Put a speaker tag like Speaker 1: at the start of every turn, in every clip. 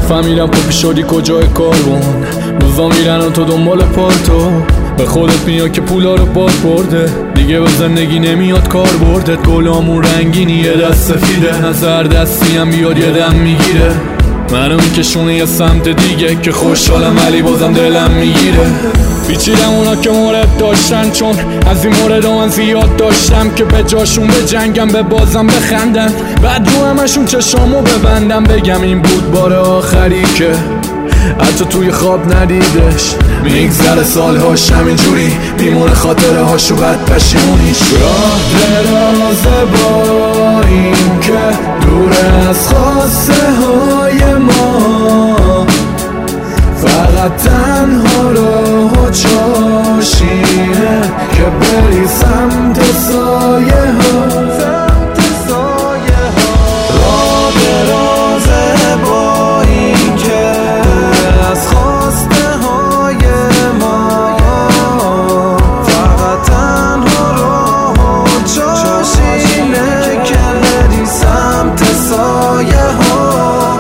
Speaker 1: نفهمیدم پاپی شدی کجای کارون، روزا میرن و تو دنبال پالتو. به خودت بیا که پولا رو باد برده، دیگه به زندگی نمیاد کار بردت. گلامون رنگینی یه دست سفیده، نظر دستی هم بیاد یه دم میگیره. منو میکشونه یه سمت دیگه که خوشحالم ولی بازم دلم میگیره. بیچیدم اونا که مورد داشتن، چون از این مورد من زیاد داشتم که به جاشون به جنگم، به بازم بخندن. بعد رو همشون چشامو ببندم، بگم این بود بار آخری که حتی توی خواب ندیدش. میگذره سالهاش همینجوری میمونه، خاطره هاشو بد پشیمونیش. راه درازه با این که دور از خواسته های ما، فقط تنها راه و چاشینه که بری سمت سایه ها. راه درازه با این که دور از خواسته های ما، فقط تنها راه و چاشینه که بری سمت سایه ها.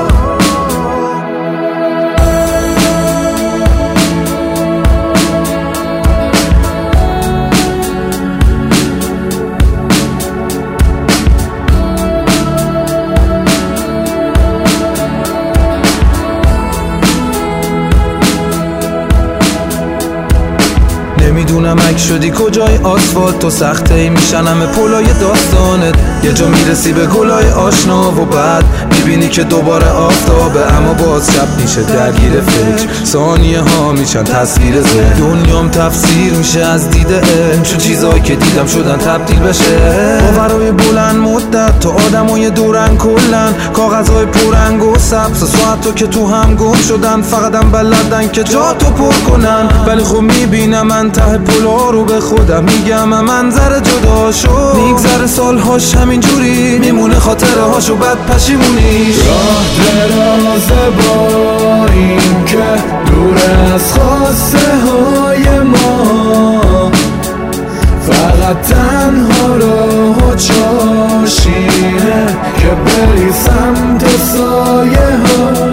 Speaker 1: نمیدونم اگه شدی کجای آسفالت و سخته ای میشن همه پلای داستانت. یه جا میرسی به گلای آشنا و بعد میبینی که دوباره آفتابه، اما باز شب میشه درگیر فکر، ثانیه ها میشن تصویر ذهن. دنیام تفسیر میشه از دیده چون چیزایی که دیدم شدن تبدیل بشه. باورای بلند مدت تو آدمای دورن کلن، کاغذهای پررنگ و سبز ساعتو که تو هم گم شدن، فقطم بلدن که جا تو پر کنن. ولی خب میبینم من ته پلا رو به خودم میگم منظر جدا شد. میگذره سالهاش همینجوری میمونه، خاطره هاشو بد پشیمونیش. راه درازه با این که دور از خواسته های ما، فقط تنها راه و چاشینه که بری سمت سایه ها.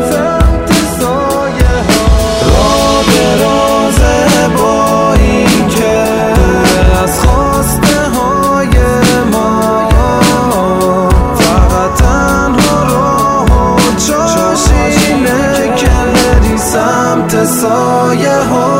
Speaker 1: راه درازه با این که دور از خواسته های ما، فقط تنها راه و چاشینه که بری سمت سایه ها.